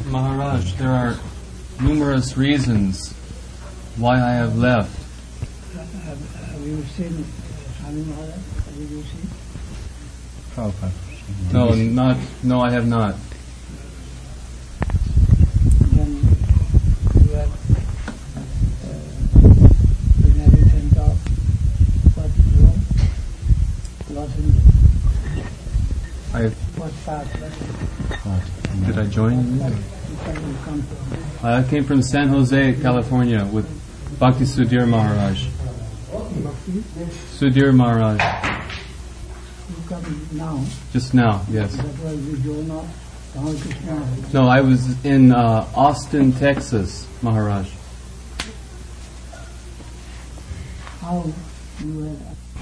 Maharaj, there are numerous reasons why I have left. Have you seen Swami Maharaj? Have you seen? Prabhupada. No, I have not. Then you have inheritance of what Los Angeles. What part? Did I join? I came from San Jose, California, with Bhakti Sudhir Maharaj. Sudhir Maharaj. You come now. Just now, yes. That was the zone of Ramakrishna. No, I was in Austin, Texas, Maharaj. How you were?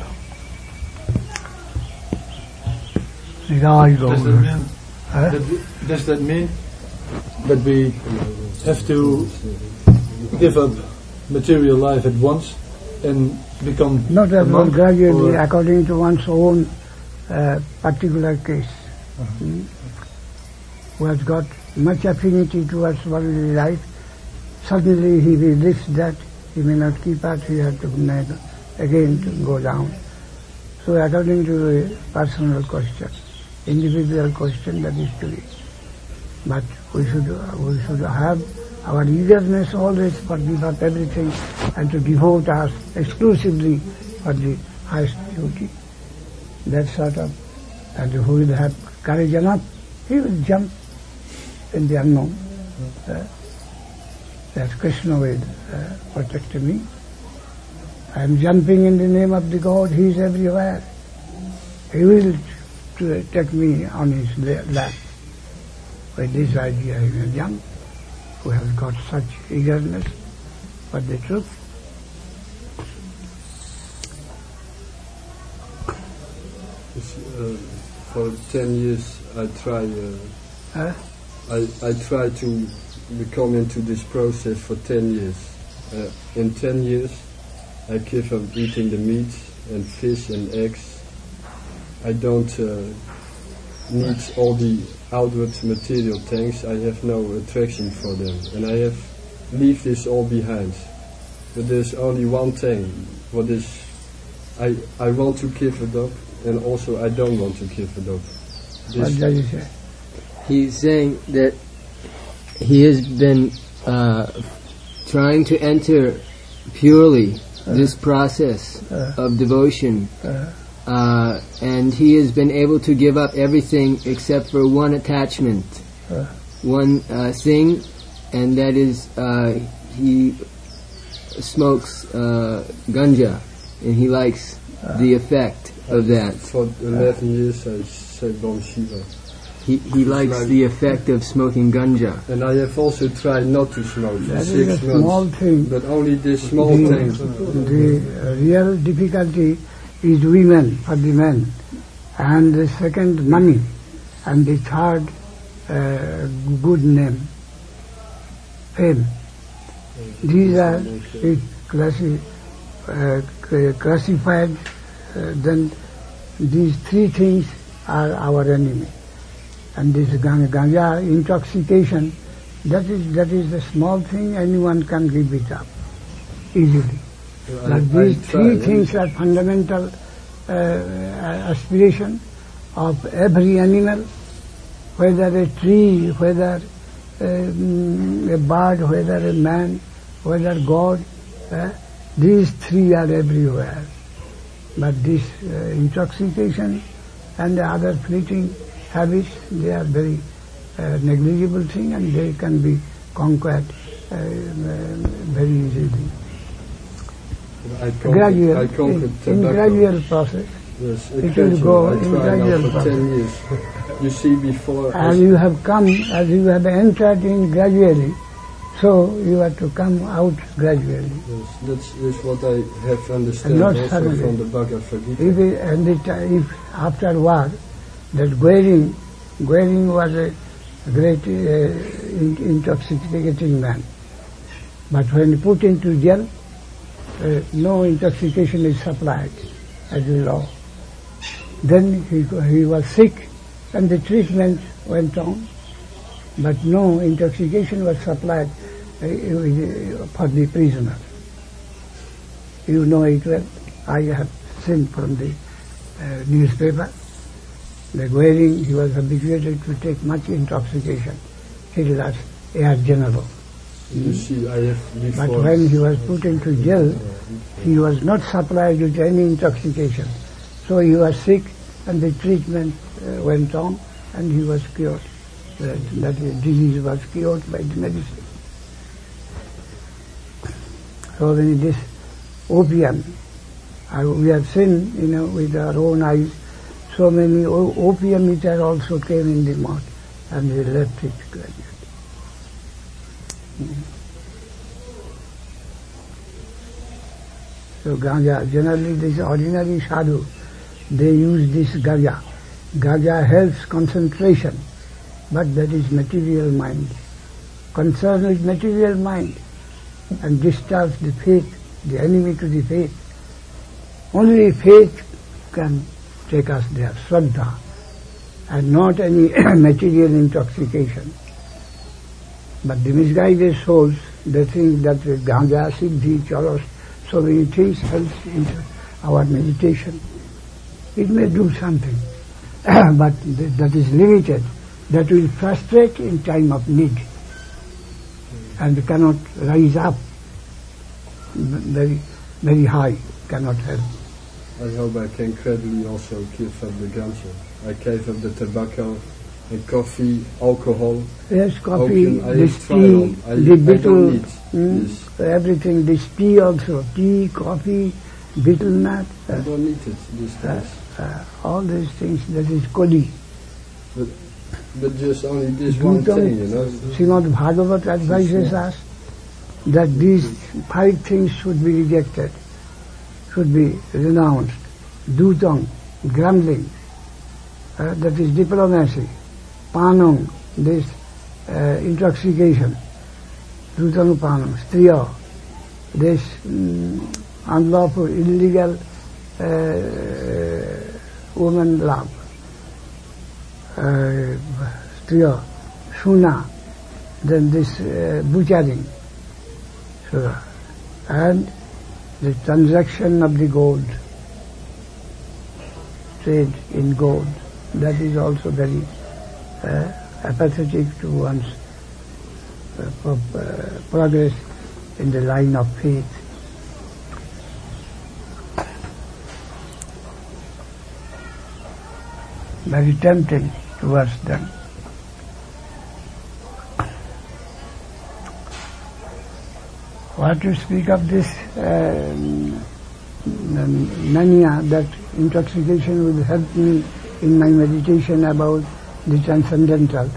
Does that mean that we have to give up material life at once and become not a at monk, gradually, according to one's own particular case. Who has got much affinity towards worldly life, suddenly he relieves that, he may not keep up, he has to again to go down. So according to the personal question, individual question, that is to be. But we should have our eagerness always for give up everything and to devote us exclusively for the highest duty. That sort of, and who will have courage enough, he will jump in the unknown. That Krishna will protect me. I am jumping in the name of the God, he is everywhere. He will take me on his lap. With this idea he will jump, who has got such eagerness for the truth. For 10 years I try to come into this process for 10 years. In 10 years I give up eating the meat and fish and eggs. I don't need all the outward material things. I have no attraction for them, and I have leave this all behind. But there's only one thing, what is I want to give it up, and also I don't want to give it up. What does he say? He's saying that he has been trying to enter purely this process of devotion, and he has been able to give up everything except for one attachment, one thing, and that is he smokes ganja, and he likes the effect of that. For 11 years I say Bom Shiva. He likes the effect of smoking ganja. And I have also tried not to smoke for that 6 is a months. small thing. But only this small thing. The real difficulty is women for the men, and the second money, and the third good name, fame. These are classified, then these three things are our enemy. And this ganja intoxication, that is the small thing, anyone can give it up easily. But these three things are fundamental aspiration of every animal, whether a tree, whether a bird, whether a man, whether God. These three are everywhere. But this intoxication and the other fleeting habits, they are very negligible thing, and they can be conquered very easily. In gradual process. Yes, it will go in gradual for 10 years. You see, before as you have come, as you have entered in gradually, so you have to come out gradually. Yes, that's what I have understood also suddenly. from the Bhagavad Gita. If after war, that Goering was a great intoxicating man. But when put into jail, no intoxication is supplied, as you know. Then he was sick, and the treatment went on, But no intoxication was supplied for the prisoner. You know it well. I have seen from the newspaper that wherein he was habituated to take much intoxication. Hitler's air general. You see, I have before. But when he was put into jail, he was not supplied with any intoxication. So he was sick, and the treatment went on, and he was cured. That disease was cured by the medicine. So when this opium, we have seen, with our own eyes, so many opium eaters also came in the mouth, and they left it gradually. So ganja, generally this ordinary sadhu, they use this ganja. Ganja helps concentration, but that is material mind. Concern with material mind and disturbs the faith, the enemy to the faith. Only faith can take us there, Shraddha, and not any material intoxication. But the misguided souls, they think that ganja, siddhi, charos, so many things helps into our meditation. It may do something, but that is limited. That will frustrate in time of need and cannot rise up very, very high, cannot help. I hope I can gradually also give up the ganja. I gave up the tobacco and coffee, alcohol. Yes, coffee, opium, this tea, the betel, everything, this tea also, tea, coffee, betel nut. I don't need it these days. All these things, that is koli. But just only this one thing, Srimad Bhagavat advises us that these 5 things should be rejected, should be renounced. Dutang, grumbling, that is diplomacy. Panam, this intoxication. Dutang panam, striya, this unlawful, illegal woman love. Striya, shuna, then this butchering, and the transaction of the gold, trade in gold, that is also very apathetic to one's progress in the line of faith. Very tempting towards them. What to speak of this mania that intoxication will help me in my meditation about the transcendental.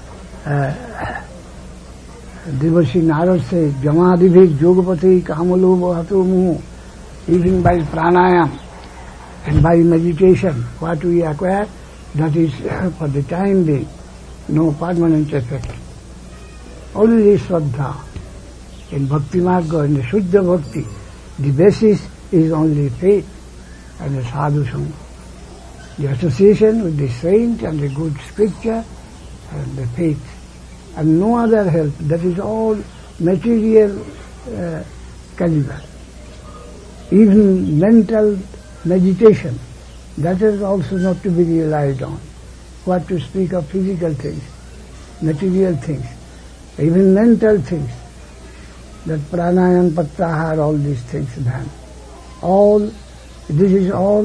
Devashi Narad says, Jamadivik Yogapati Kamalu Bhatu Muhu. Even by pranayam and by meditation, what we acquire, that is for the time being, no permanent effect. Only Shraddha. In Bhakti Marga, in the Shuddha Bhakti, the basis is only faith and the sadhu sangha. The association with the saint and the good scripture and the faith. And no other help. That is all material caliber. Even mental meditation, that is also not to be relied on. What to speak of physical things, material things, even mental things. That pranayam, pratyahara, all these things done. This is all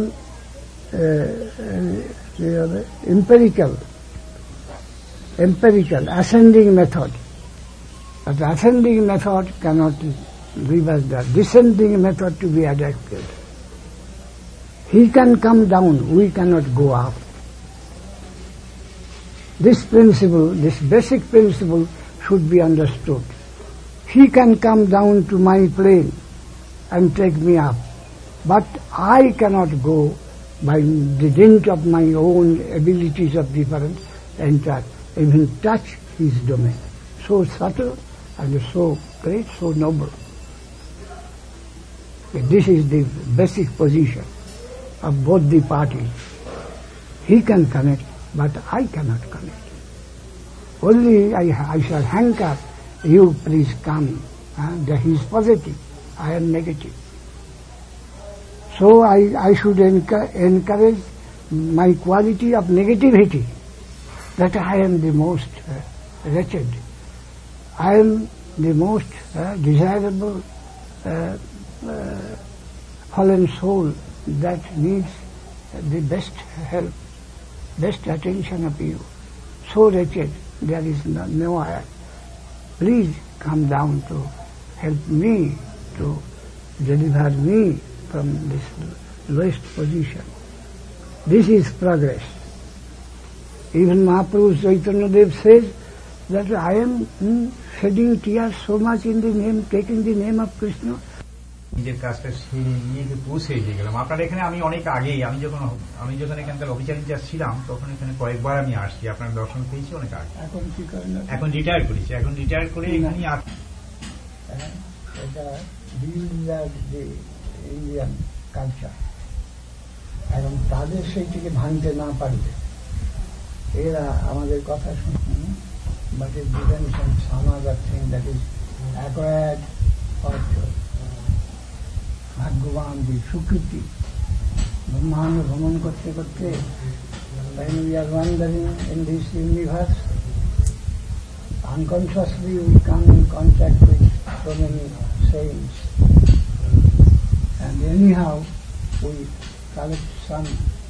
empirical, ascending method. But the ascending method cannot reverse that. Descending method to be adapted. He can come down, we cannot go up. This principle, this basic principle should be understood. He can come down to my plane and take me up. But I cannot go by the dint of my own abilities of difference and even touch his domain. So subtle and so great, so noble. This is the basic position of both the parties. He can connect, but I cannot connect. Only I shall hanker, you please come. That he is positive, I am negative. So I should encourage my quality of negativity, that I am the most wretched. I am the most desirable fallen soul that needs the best help, best attention of you. So wretched, there is no other. Please come down to help me, to deliver me from this lowest position. This is progress. Even Mahaprabhu Chaitanya Dev says that I am shedding tears so much in the name, taking the name of Krishna. নিজের কাজটা সেরে নিয়ে পৌঁছে গেলাম। আপনার এখানে আমি অনেক আগেই, আমি যখন এখানকার অফিসার ইনচার্জ ছিলাম তখন এখানে কয়েকবার আমি আসছি, আপনার দর্শন পেয়েছি অনেক আগে। এখন রিটায়ার করেছি, এখন রিটায়ার করে এখানেই আসছি। ইন্ডিয়ান কালচার, এবং তাদের সেইটিকে ভাঙতে না পারবে, এরা আমাদের কথা শুনে, but it depends on some other thing that is acquired or ভাগ্যবান, the সুকৃতি। ব্রহ্মাণ্ড ভ্রমণ করতে করতে, when we are wandering in this universe, unconsciously we come in contact with so many saints, and anyhow we collect some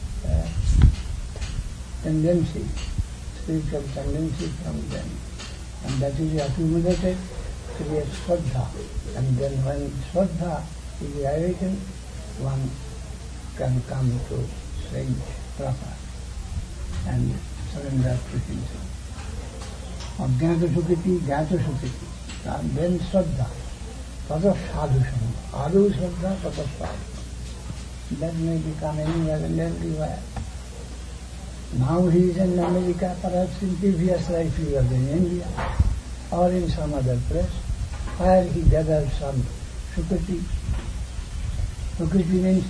tendency, spiritual tendency from them, and that is accumulated, creates Shraddha, and then when Shraddha is awakened, one can come to saint proper and surrender to himself. Ajnata Sukriti, Jnata Sukriti, and then Shraddha, Tata Sadhu Sangha, Adu Shraddha, Tata Sadhu. That may become anywhere and everywhere. Now he is in America, perhaps in previous life he was in India or in some other place, where he gathered some Sukriti. Sukriti means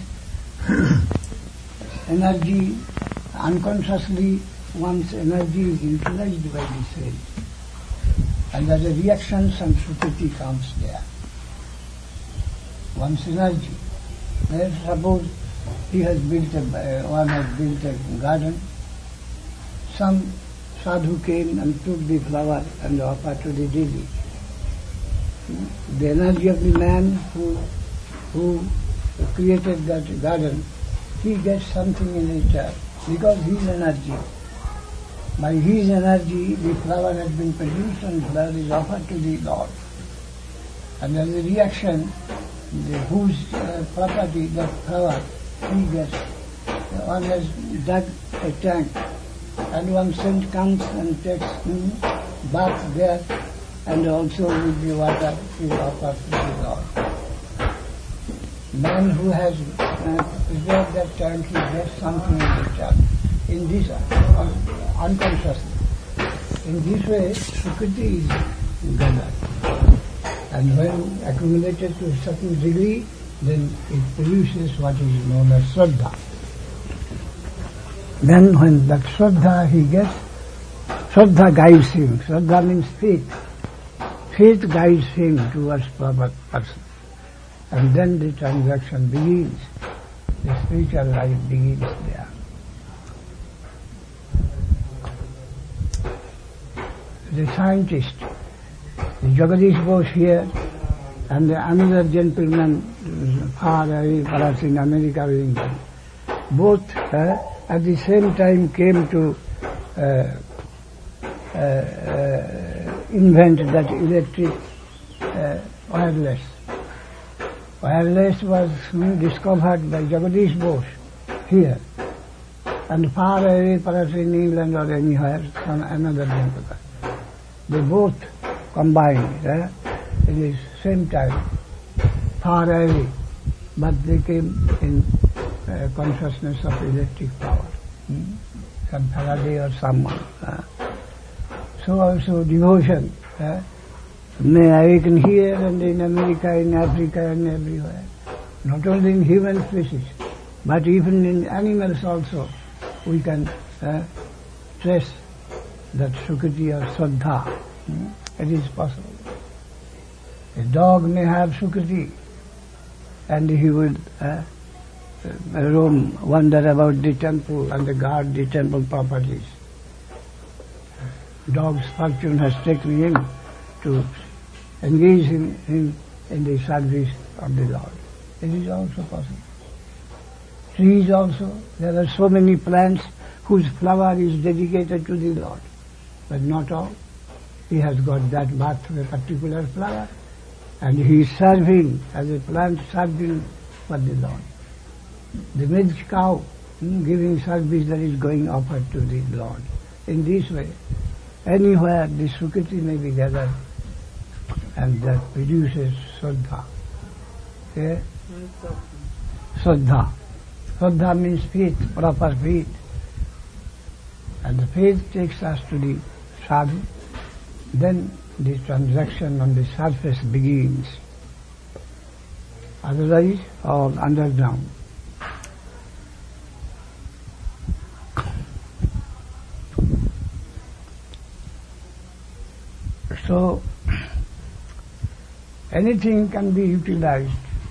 energy, unconsciously one's energy is utilized by the cell, and as a reaction some Sukriti comes there. One's energy. Let's suppose one has built a garden. Some sadhu came and took the flower and offered to the deity. The energy of the man who created that garden, he gets something in return because his energy. By his energy, the flower has been produced and flower is offered to the Lord. And as a reaction, whose property, that flower, he gets. One has dug a tank, and one saint comes and takes bath there, and also with the water is offered to the Lord. Man who has preserved that tank, he gets something in return. In this, unconsciously. In this way, Sukriti is gathered. And when accumulated to a certain degree, then it produces what is known as Shraddha. Then when that Shraddha he gets, Shraddha guides him. Shraddha means faith. Faith guides him towards proper person. And then the transaction begins. The spiritual life begins there. The scientist, the Jagadish Bose here, and another gentleman far away, perhaps in America or England, both at the same time came to invent that electric wireless. Wireless was discovered by Jagadish Bose here, and far away, perhaps in England or anywhere, from another gentleman. They both combined in the same time, far away, but they came in consciousness of electric power, some Faraday or someone. So also devotion may awaken here and in America, in Africa and everywhere. Not only in human species, but even in animals also we can trace that Sukriti or Shraddha. It is possible. A dog may have Sukriti and he will roam, wander about the temple and guard the temple properties. Dog's fortune has taken him to engage him in the service of the Lord. It is also possible. Trees also, there are so many plants whose flower is dedicated to the Lord, but not all. He has got that birth of a particular flower, and he is serving as a plant serving for the Lord. The milk cow giving service that is going offered to the Lord. In this way, anywhere the Sukriti may be gathered, and that produces Shraddha. Okay? Shraddha. Shraddha means faith, proper faith. And the faith takes us to the sadhu. Then the transaction on the surface begins. Otherwise, all underground. So, anything can be utilized.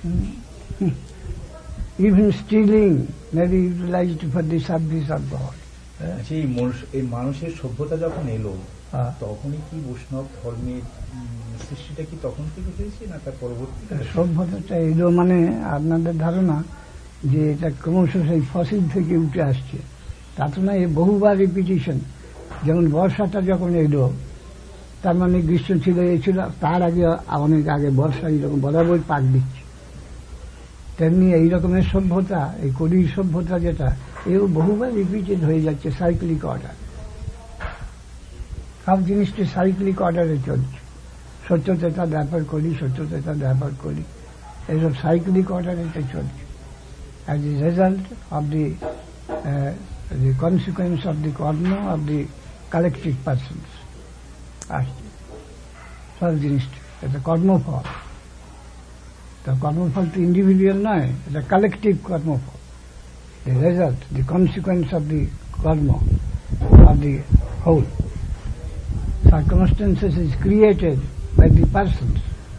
Even stealing may be utilized for the service of God. এই মানুষের সভ্যতা যখন এলো তখনই কি বৈষ্ণব ধর্মের সৃষ্টিটা কি তখন থেকে হয়েছে না তার পরবর্তী? সভ্যতাটা এলো মানে আপনাদের ধারণা যে এটা ক্রমশ সেই ফসিল থেকে উঠে আসছে, তা তো না। এ বহুবার রিপিটিশন। যেমন বর্ষাটা যখন এলো, তার মানে গ্রীষ্ম ছিল, এ ছিল, তার আগে অনেক আগে বর্ষা এইরকম বরাবর পাক দিচ্ছে। তেমনি এই রকমের সভ্যতা, এই কলির সভ্যতা যেটা, এও বহুবার রিপিটেড হয়ে যাচ্ছে সাইক্লিক অর্ডার। সব জিনিসটি সাইক্লিক অর্ডারে চলছে। সত্যতা ব্যাপার করি, সত্যতা ব্যাপার করি, এইসব সাইক্লিক অর্ডারে চলছে। As a result of the consequence of the karma of the collective persons আসছে সব জিনিসটা। এটা কর্মফল। তা কর্মফল তো ইন্ডিভিজুয়াল নয়, এটা কালেকটিভ কর্মফল। The result, the consequence of the karma, of the whole. Circumstances is created by the persons.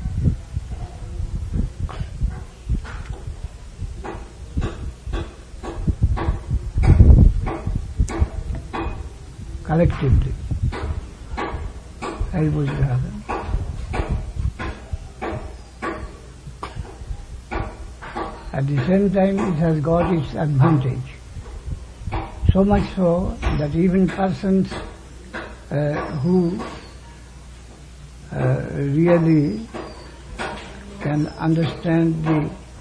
Collectively. I would have. At the same time, it has got its advantage. So much so that even persons who really can understand the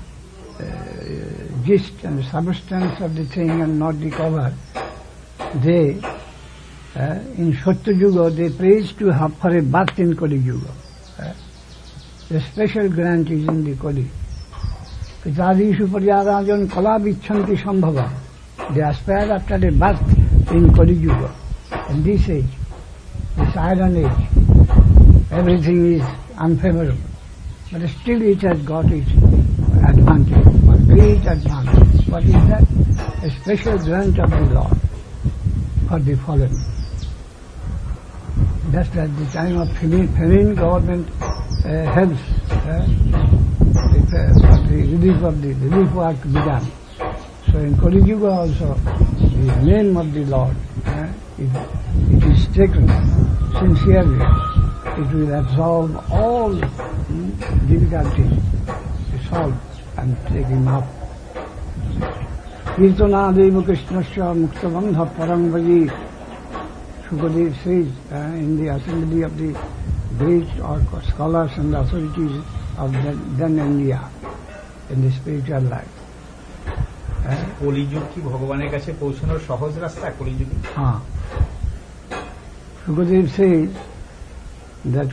gist and substance of the thing and not the cover, they, in Satya Yuga, they praise to have for a birth in Kali Yuga. The special grant is in the Kali. Pitadishu Paryarajan Kala Vichanti Sambhava. They aspire after a birth in Kali Yuga. In this age, this iron age, everything is unfavorable. But still it has got its advantage, a great advantage. What is that? A special grant of the Lord for the fallen. Just at the time of famine, government helps the relief work began. So in Kali Yuga also, the name of the Lord, if it is taken sincerely, it will absolve all difficulties, solve and take him up. Kirtanadeva Krishnasya Muktabandha Parambhaji, Shukadev says in the assembly of the great scholars and authorities of then India in the spiritual life. কলিযুগ কি ভগবানের কাছে পৌঁছানোর সহজ রাস্তা? কলিযুগ, হ্যাঁ। Shukadev says that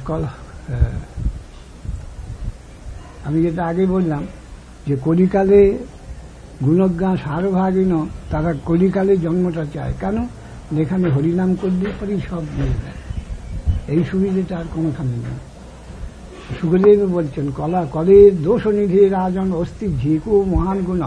আমি যেটা আগে বললাম যে কলিকালে গুণজ্ঞা সারভাগিন তারা কলিকালে জন্মটা চায়। কেন? যেখানে হরিনাম করলে পরেই সব মিলে যায়। এই সুবিধাটা আর কোনোখানে নেই। সুখদেব বলছেন কলের দোষনিধি রাজন অস্তি ঝিকু মহান গুণ।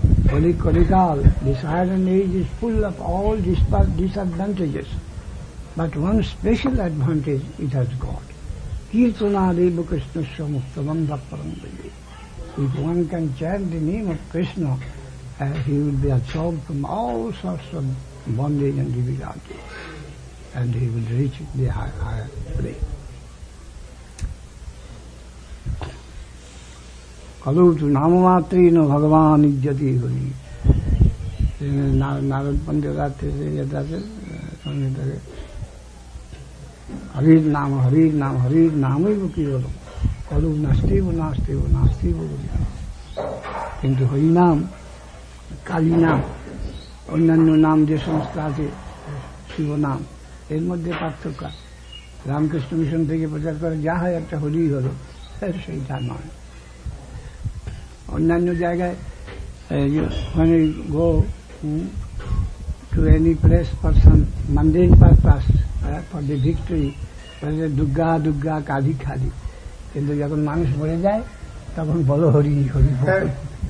কলিকাল, this iron age is full of all disadvantages. But one special advantage it has got. Kirtanadeva Krishnasya Muktabandha Parambhaya. If one can chant the name of Krishna, he will be absolved from all sorts of bondage and difficulty, and he will reach the higher place. Kalutu namamatri Bhagavan ijjati hari. Narad Pandit Harir Nam, Harir Nam, Harir Nam eva kevalam. Kalu nastiva, nastiva, nastiva. Kintu Hari Nam, Kali Nam, অন্যান্য নাম যে সংস্থা আছে শিব নাম, এর মধ্যে পার্থক্য। Ramakrishna mission থেকে প্রচার করে যা হয় একটা হলেই হলো, সেইটা নয়। অন্যান্য জায়গায় when you go to any place for some mundane purpose, for the victory, Durga Durga Kali Kali, কিন্তু যখন মানুষ মরে যায় তখন বলো হরি হরি বল,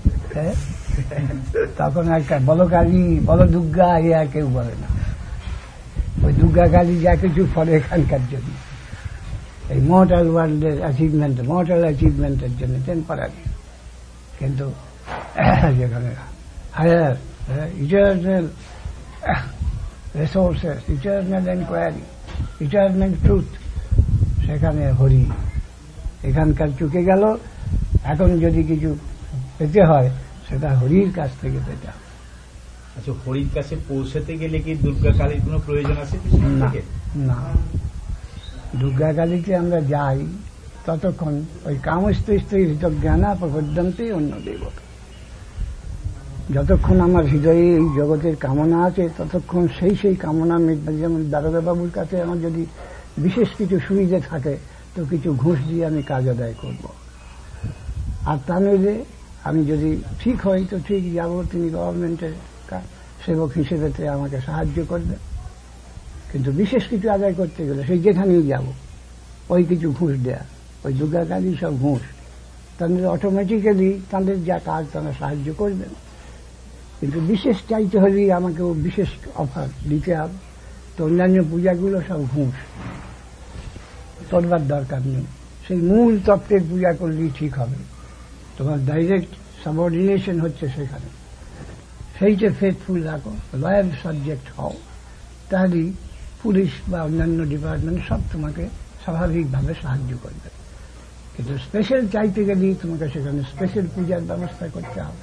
তখন একটা বলো কালী বলো দুর্গা এ আর কেউ বলে না। ওই দুর্গা কালী যা কিছু ফলে এখানকার জন্য, এই মর্টাল ওয়ার্ল্ডের অ্যাচিভমেন্ট, মর্টাল অ্যাচিভমেন্টের জন্য টেম্পোরারি, কিন্তু যেখানে higher eternal resources, eternal enquiry, eternal truth, সেখানে হরি। এখানকার চুকে গেল, এখন যদি কিছু পেতে হয় সেটা হরির কাছ থেকে পেতে হবে। আচ্ছা, হরির কাছে পৌঁছাতে গেলে কি দুর্গা কালীর কোনো প্রয়োজন আছে? না, দুর্গা কালীকে আমরা যাই ততক্ষণ ওই কামস্ত্রী হৃতজ্ঞানা প্রবদ্ধন্তে অন্য দেবতা, যতক্ষণ আমার হৃদয়ে এই জগতের কামনা আছে ততক্ষণ সেই কামনা মিটবে। যেমন দারোগা বাবুর কাছে আমার যদি বিশেষ কিছু সুবিধে থাকে তো কিছু ঘুষ দিয়ে আমি কাজ আদায় করব, আর তা নইলে আমি যদি ঠিক হই তো ঠিক যাব, তিনি গভর্নমেন্টের সেবক হিসেবে আমাকে সাহায্য করবে। কিন্তু বিশেষ কিছু আদায় করতে গেলে সেই যেখানেই যাব ওই কিছু ঘুষ দেয়া, ওই দুর্গা কালী সব ঘুষ, তাদের অটোমেটিক্যালি তাদের যা কাজ তারা সাহায্য করবেন। কিন্তু বিশেষ চাইতে হলেই আমাকে বিশেষ অফার দিতে হবে। তো অন্যান্য পূজাগুলো সব ঘুষ, করবার দরকার নেই, সেই মূল তত্ত্বের পূজা করলেই ঠিক হবে। তোমার ডাইরেক্ট সাবঅর্ডিনেশন হচ্ছে সেখানে, সেইটা ফেথফুল রাখো, লয়াল সাবজেক্ট হও, তাহলেই পুলিশ বা অন্যান্য ডিপার্টমেন্ট সব তোমাকে স্বাভাবিকভাবে সাহায্য করবে। কিন্তু স্পেশাল চাইতে গেলেই তোমাকে সেখানে স্পেশাল পূজার ব্যবস্থা করতে হবে,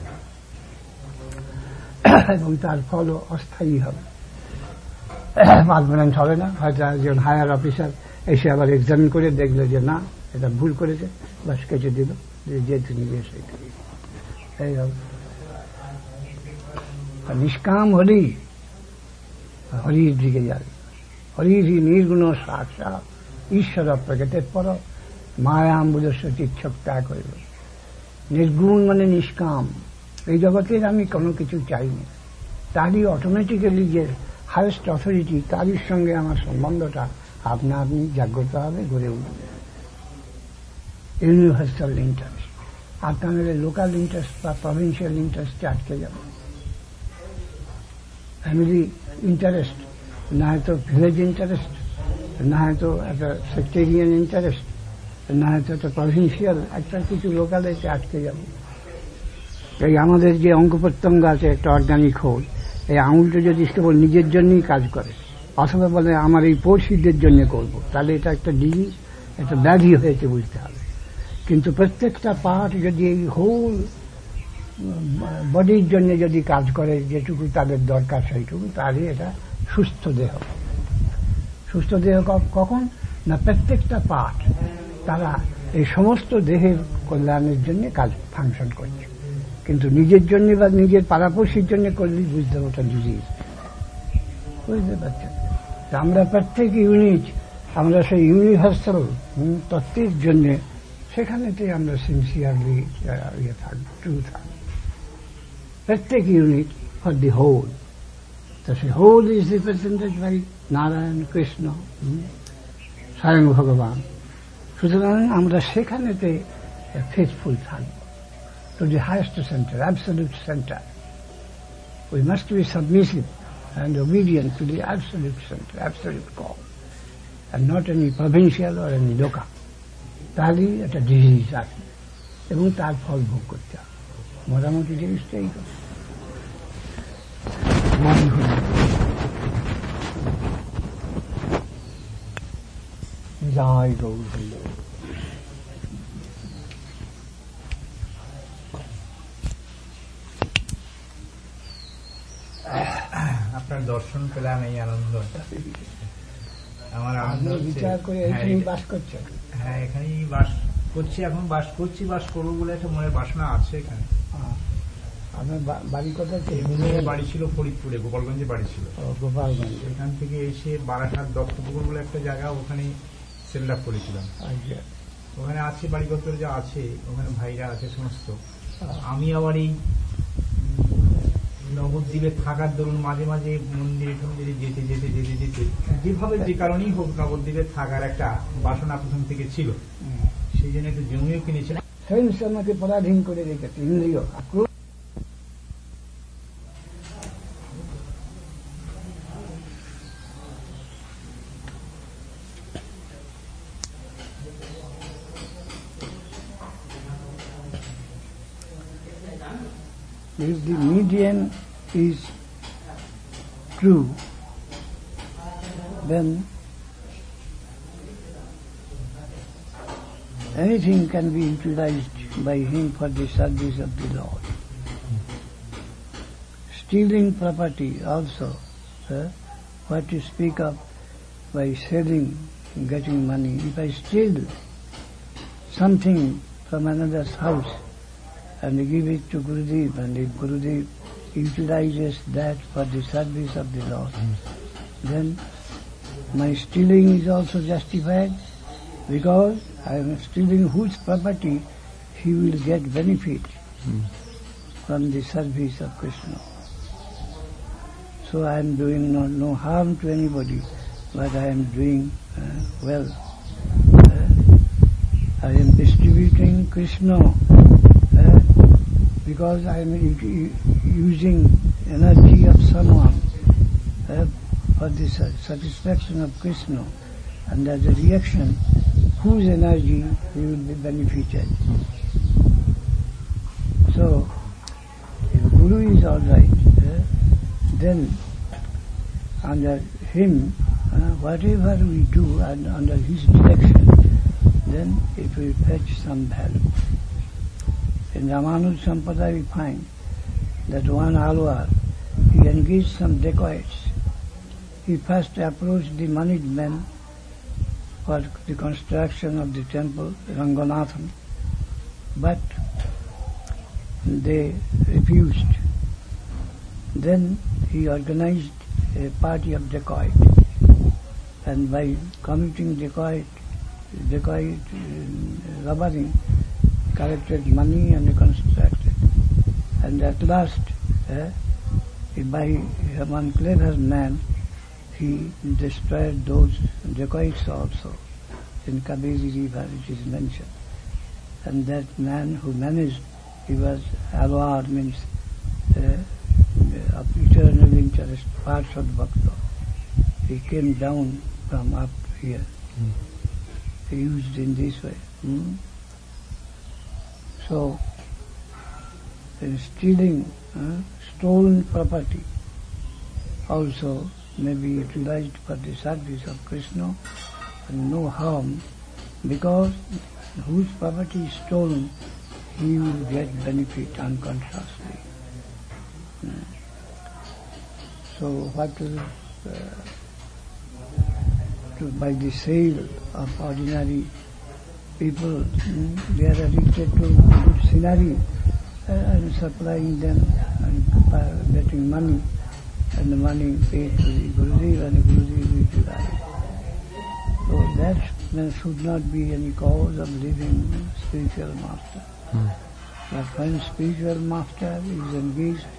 এবং তার ফলও অস্থায়ী হবে, পারমানেন্ট হবে না। হয়তো একজন হায়ার অফিসার এসে আবার এক্সামিন করে দেখলো যে না, এটা ভুল করেছে, বাস কেটে দিল, যে তুমি এই হবে। নিষ্কাম হলেই হরির দিকে যাবে, হরির নির্গুণ সাক্ষাৎ ঈশ্বর প্রকটের পর মায়াম্বুদস্য চিচ্ছক্তা করবে। নির্গুণ মানে নিষ্কাম, এই জগতের আমি কোনো কিছু চাইনি, তারই অটোমেটিক্যালি যে হায়েস্ট অথরিটি তারই সঙ্গে আমার সম্বন্ধটা আপনা আপনি জাগ্রত হবে, গড়ে উঠবে। ইউনিভার্সাল ইন্টারেস্ট, আপনাদের লোকাল ইন্টারেস্ট বা প্রভিন্সিয়াল ইন্টারেস্টে আটকে যাবে। ফ্যামিলি ইন্টারেস্ট, না হয়তো ভিলেজ ইন্টারেস্ট, না হয়তো একটা সেক্টেরিয়ান ইন্টারেস্ট, না হয়তো একটা প্রভিন্সিয়াল একটা কিছু লোকালেতে আটকে যাবে। এই আমাদের যে অঙ্গ প্রত্যঙ্গ আছে একটা অর্গানিক হোল, এই আঙুলটা যদি কেবল নিজের জন্যই কাজ করে অথবা বলে আমার এই পড়শিদের জন্য করব, তাহলে এটা একটা ডিজিজ, একটা ব্যাধি হয়েছে বুঝতে হবে। কিন্তু প্রত্যেকটা পার্ট যদি এই হোল বডির জন্য যদি কাজ করে যেটুকু তাদের দরকার সেইটুকু, তাহলে এটা সুস্থ দেহ। সুস্থ দেহ কখন না, প্রত্যেকটা পার্ট তারা এই সমস্ত দেহের কল্যাণের জন্য কাজ ফাংশন করছে। কিন্তু নিজের জন্য বা নিজের পাড়াপড়শির জন্য করলেই বুঝতে হবে ওটা ডিজিজ, বুঝতে পারছেন? আমরা প্রত্যেক ইউনিট, আমরা সেই ইউনিভার্সাল তত্ত্বের জন্য সেখানেতে আমরা সিনসিয়ারলি ট্রু থাকবো। প্রত্যেক ইউনিট ফর দি হোল, তো সেই whole is represented by Narayan, Krishna, স্বয়ং ভগবান। সুতরাং আমরা সেখানেতে ফেথফুল থাকবো to the highest center, absolute center. We must be submissive and obedient to the absolute center, absolute call, and not any provincial or any local. তাহলেই একটা ডিজিজ আছে এবং তার ফল ভোগ করতে হবে মোটামুটি জিনিসটাই মনে হল জয় গৌর হইল আপনার দর্শন পেলাম এই আনন্দ আমার আনন্দ বিচার করে এখানেই বাস করছে হ্যাঁ এখানেই বাস করছি এখন বাস করছি বাস করবো বলে একটা মনের বাসনা আছে এখানে আপনার বাড়ি কোথায় বাড়ি ছিল ফরিদপুরে গোপালগঞ্জে বাড়ি ছিল গোপালগঞ্জ এখান থেকে এসে বারাসাত দত্তপুকুর বলে একটা জায়গা ওখানে সেটেল আপ করেছিলাম ওখানে আছে বাড়িপত্র যা আছে ওখানে ভাইরা আছে সমস্ত আমি আবার এই নবদ্বীপে থাকার দরুন মাঝে মাঝে মন্দিরে টন্দিরে যেতে যেতে যেতে যেতে যেভাবে যে কারণেই হোক নবদ্বীপে থাকার একটা বাসনা প্রথম থেকে ছিল সেই জন্য একটু জমিও কিনেছিলাম সেন্স আমাকে পরাধীন করে রেখেছে ইন্দ্রিয় If the median is true, then anything can be utilized by him for the service of the Lord. Stealing property also, what to speak of by selling, getting money. If I steal something from another's house, and give it to Gurudev, and if Gurudev utilizes that for the service of the Lord, then my stealing is also justified, because I am stealing whose property he will get benefit from the service of Krishna. So I am doing no harm to anybody, but I am doing well. I am distributing Krishna because I am using energy of someone for the satisfaction of Krishna, and as a reaction, whose energy he will be benefited. So, if Guru is all right, then under him, whatever we do and under his direction, then it will fetch some value. In Ramanuja Sampada we find that one Alwar, he engaged some dacoits. He first approached the moneyed men for the construction of the temple, Ranganathan, but they refused. Then he organized a party of dacoit, and by committing dacoit robbery, collected money and constructed. And at last, by one clever man, he destroyed those dacoits also. In Kabiri River it is mentioned. And that man who managed, he was Alwar, means of eternal interest, Parshad Bhakta. He came down from up here. He used in this way. So, in stealing stolen property also may be utilized for the service of Krishna, and no harm, because whose property is stolen, he will get benefit unconsciously. So what by the sale of ordinary people, they are addicted to good scenery and supplying them and getting money, and the money paid to the Gurudev, and the Gurudev utilized. So that should not be any cause of leaving spiritual master. But when spiritual master is engaged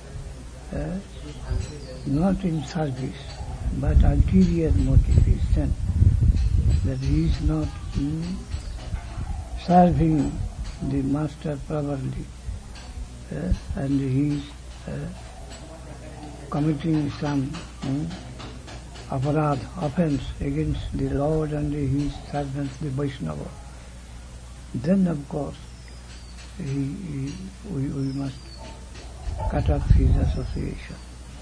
not in service, but ulterior motive is sent, that he is not serving the master properly, and he is committing some aparad, offense against the Lord and his servants, the Vaishnava, then of course we must cut off his association.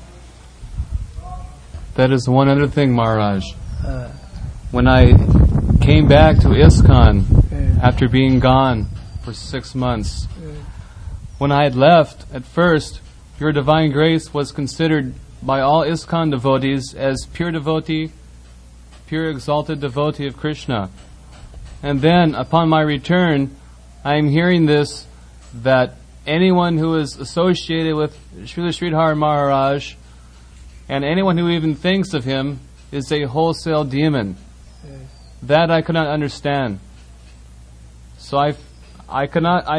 That is one other thing, Maharaj. When I came back to ISKCON after being gone for 6 months, when I had left, at first, Your Divine Grace was considered by all ISKCON devotees as pure devotee, pure exalted devotee of Krishna. And then, upon my return, I am hearing this, that anyone who is associated with Srila Sridhar Maharaj, and anyone who even thinks of him, is a wholesale demon. That I could not understand. So I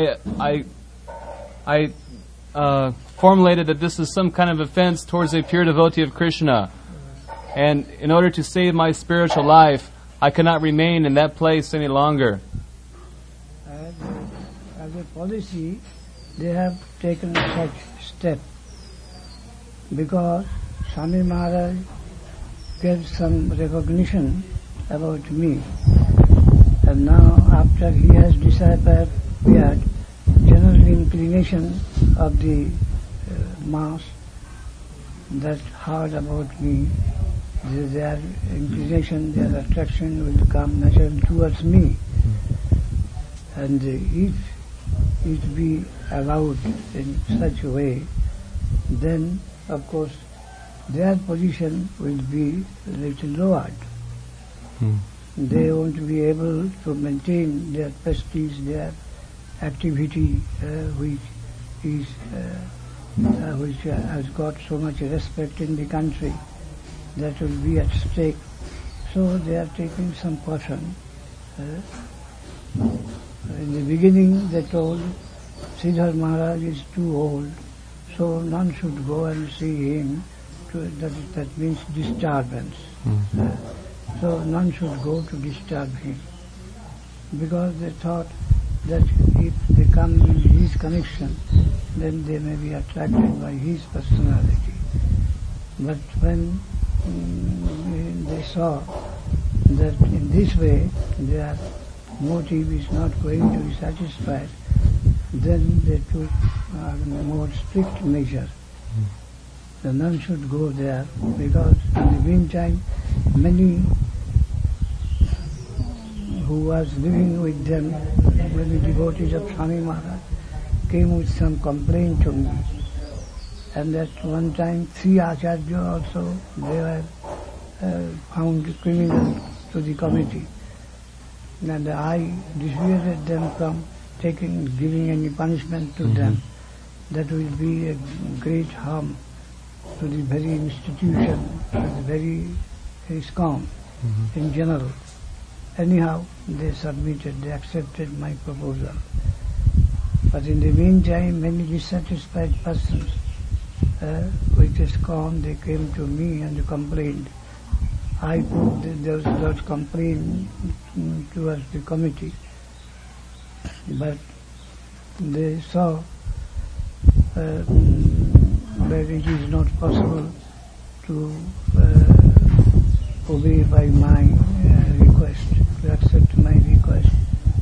formulated that this is some kind of offense towards a pure devotee of Krishna. And in order to save my spiritual life, I cannot remain in that place any longer. As a policy, they have taken such step because Swami Maharaj gave some recognition about me. And now after he has disappeared, general inclination of the mass that heard about me, their inclination, their attraction will come naturally towards me. And if it be allowed in such a way, then of course their position will be a little lowered. They won't be able to maintain their prestige, their activity, which has got so much respect in the country, that will be at stake. So they are taking some caution. In the beginning they told Sridhar Maharaj is too old, so none should go and see him. That means disturbance. So none should go to disturb him, because they thought that if they come in his connection, then they may be attracted by his personality. But when they saw that in this way their motive is not going to be satisfied, then they took more strict measures. The none should go there, because in the meantime many who was living with them, many devotees of Swami Maharaj, came with some complaint to me. And at one time 3 Acharya also, they were found criminal to the committee. And I dissuaded them from giving any punishment to them. That will be a great harm to the very institution, to the very ISKCON in general. Anyhow, they submitted, they accepted my proposal. But in the meantime, many dissatisfied persons with ISKCON, they came to me and complained. I put those complaints towards the committee, but they saw that it is not possible to obey by my request, to accept my request.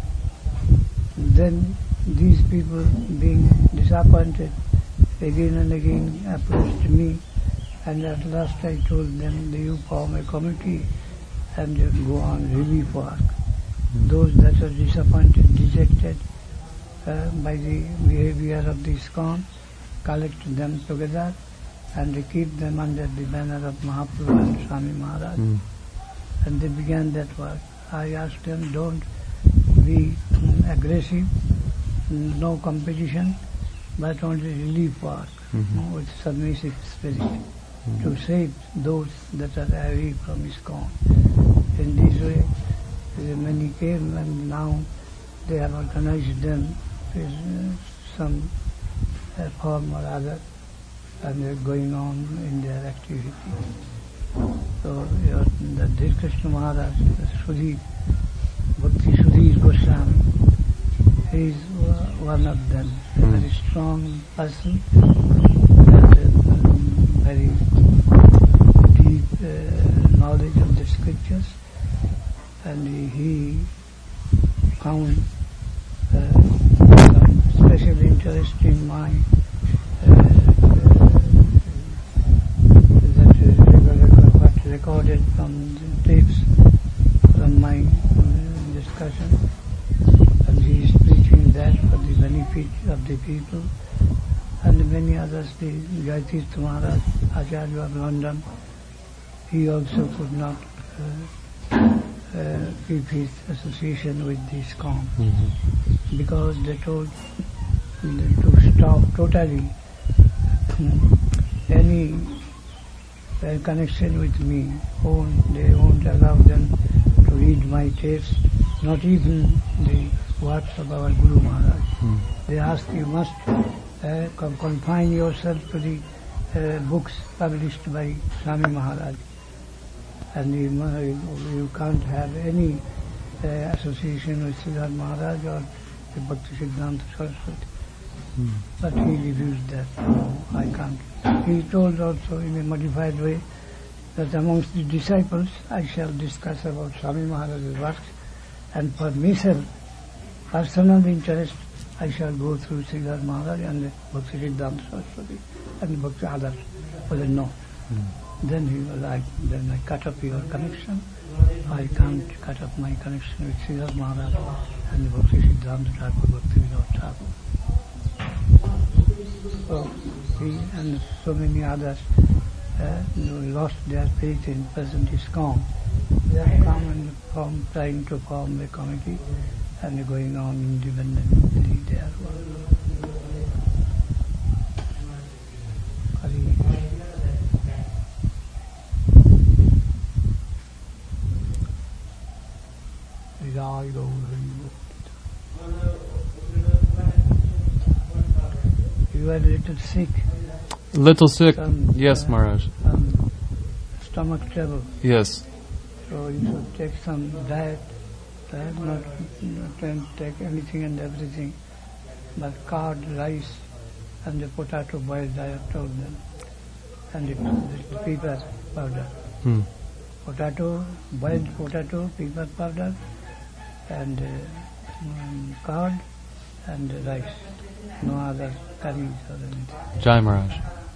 Then these people, being disappointed, again and again approached me, and at last I told them, you form a committee and go on relief work. Those that are disappointed, dejected by the behavior of the ISKCON, collect them together and keep them under the banner of Mahaprabhu and Swami Maharaj. And they began that work. I asked them, don't be aggressive, no competition, but only relief work with submissive spirit to save those that are away from ISKCON. In this way, many came, and now they have organized them with some form or other, and they are going on in their activity. So the Dhir Krishna Maharaj, Sudhir, Bhakti Sudhir Goswami, he is one of them, a very strong person, and very knowledge of the scriptures, and he found some special interest in my what recorded from the tapes from my discussion, and he is preaching that for the benefit of the people. And many others, the Jaitirth Maharaj, Acharya of London, he also could not keep his association with the ISKCON, because they told to stop totally any connection with me. They won't allow them to read my tapes, not even the words of our Guru Maharaj. They ask, you must confine yourself to the books published by Swami Maharaj, and you can't have any association with Siddharth Maharaj or the Bhakti Siddhanta Saraswati. But he refused that. No, I can't. He told also in a modified way that amongst the disciples I shall discuss about Swami Maharaj's works, and for myself, personal interest, I shall go through Siddharth Maharaj and the Bhakti Siddhanta Saraswati and the Bhakti others. But no. Then he was like, then I cut up your connection. I can't cut up my connection with Siddharth Maharaj and the Bhakti Siddhanta Thakur, Bhakti Vinod Thakur. So he and so many others lost their faith in present ISKCON. They have come and trying to form a committee and going on independently their work. You are a little sick. Little sick? Yes, Maharaj. Stomach trouble. Yes. So you should take some diet. Not take anything and everything, but curd, rice, and the potato boiled, I have told them, and the pepper powder. Potato, boiled potato, pepper powder, and curd, and rice. No other curries or anything. Jai Maharaj.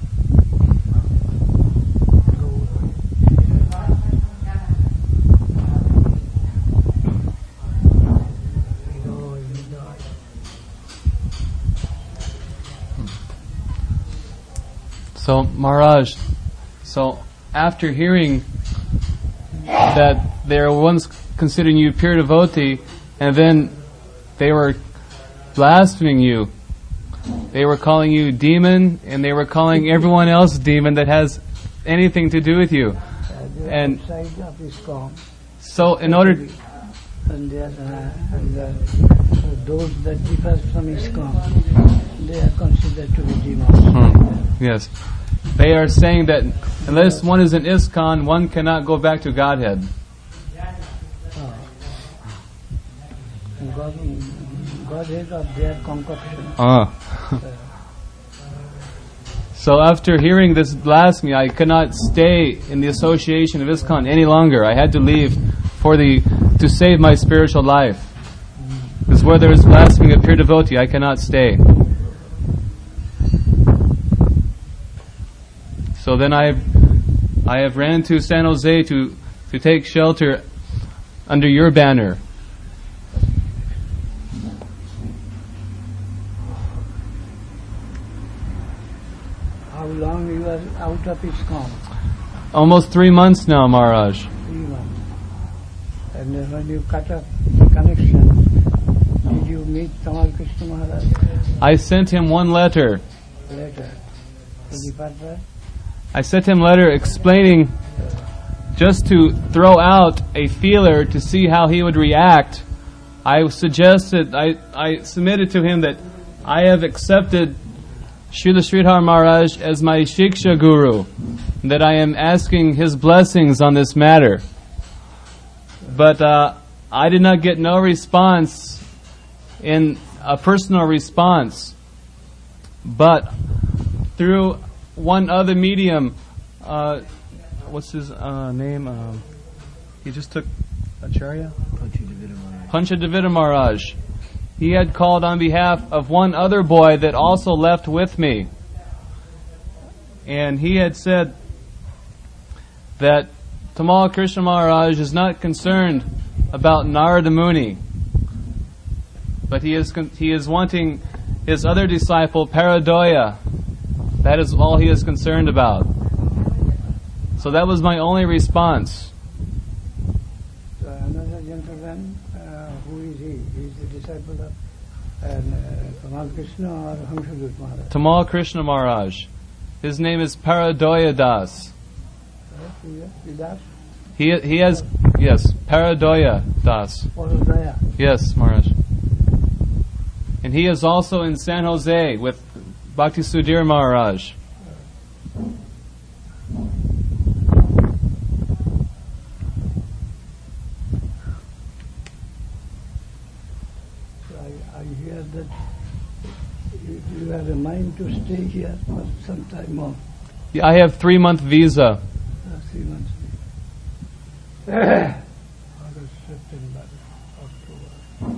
So Maharaj, after hearing that they were once considering you pure devotee, and then they were blaspheming you, they were calling you demon, and they were calling everyone else demon that has anything to do with you. And so in order... And those that differ from ISKCON, they are considered to be demons. Yes. They are saying that unless one is in ISKCON, one cannot go back to Godhead. Godhead of their concoction. So after hearing this blasphemy, I could not stay in the association of ISKCON any longer. I had to leave to save my spiritual life. Because where there is blasphemy of pure devotee, I cannot stay. So then I have ran to San Jose to take shelter under your banner. How long you are out of ISKCON? Almost 3 months now, Maharaj. 3 months. And when you cut off the connection, did you meet Tamal Krishna Maharaj? I sent him one letter. I sent him a letter explaining, just to throw out a feeler to see how he would react. I submitted to him that I have accepted Srila Sridhar Maharaj as my Shiksha Guru, that I am asking his blessings on this matter. But I did not get no response, in a personal response. But through one other medium, what's his name? He just took Acharya? Panchadevita Maharaj. He had called on behalf of one other boy that also left with me. And he had said that Tamal Krishna Maharaj is not concerned about Narada Muni, but he is wanting his other disciple, Paradoya. That is all he is concerned about. So that was my only response. So another gentleman, who is he? He is the disciple of Tamal Krishna or Hamsadut Maharaj? Tamal Krishna Maharaj. His name is Paradoya Das. He has, yes, Paradoya Das. Paradoya. Yes, Maharaj. And he is also in San Jose with Bhakti Sudhir Maharaj. I hear that you have a mind to stay here for some time more. Yeah, I have 3-month visa. 3 months. August, September, October.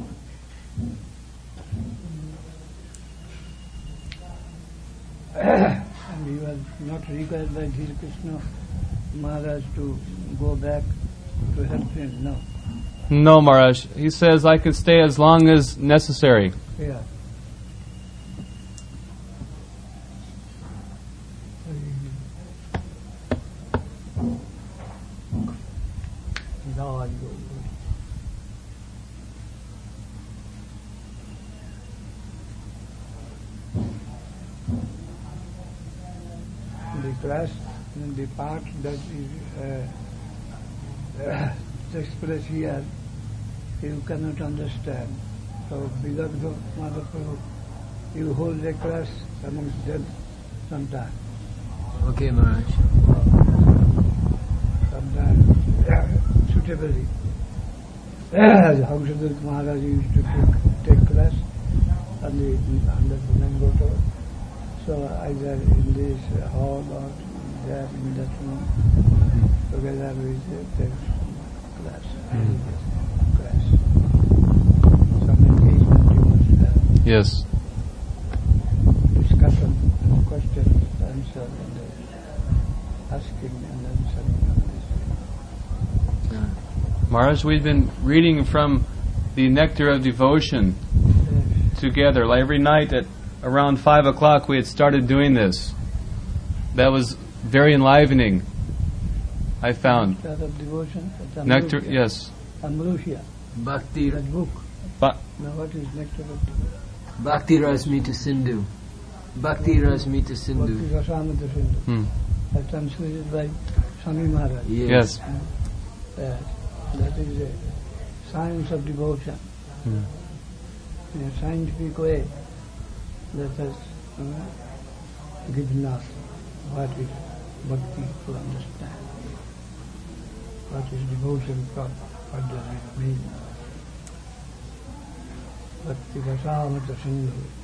And you are not required by Sri Krishna Maharaj to go back to help him, no? No, Maharaj. He says I could stay as long as necessary. Yeah. Now I go. The class, the part that is expressed here, you cannot understand. So, beloved Mahaprabhu, you hold a class amongst them sometime. Okay, Maharaj. Sometime, suitably. Hamsadut Maharaj used to take class under the Mangoto. So either in this hall or there in that room, together with the class. Class. Some engagement you must have. Yes. Discussion, questions, answer, and asking and answering. Maharaj, we've been reading from the Nectar of Devotion together. Like every night at around 5 o'clock we had started doing this. That was very enlivening, I found. Nectar of Devotion? Nectar, yes. Amrushya. Bhakti. That book. But Now what is Nectar of Devotion? Bhakti Rasmita Sindhu. Bhakti Rasmita Bhakti Sindhu. Rasamrita Sindhu. That's translated by Swami Maharaj. yes. That is a science of devotion. In a scientific way, that has given us what is bhakti to understand. What is devotion from? What does it mean? Bhakti Rasamrita Sindhu.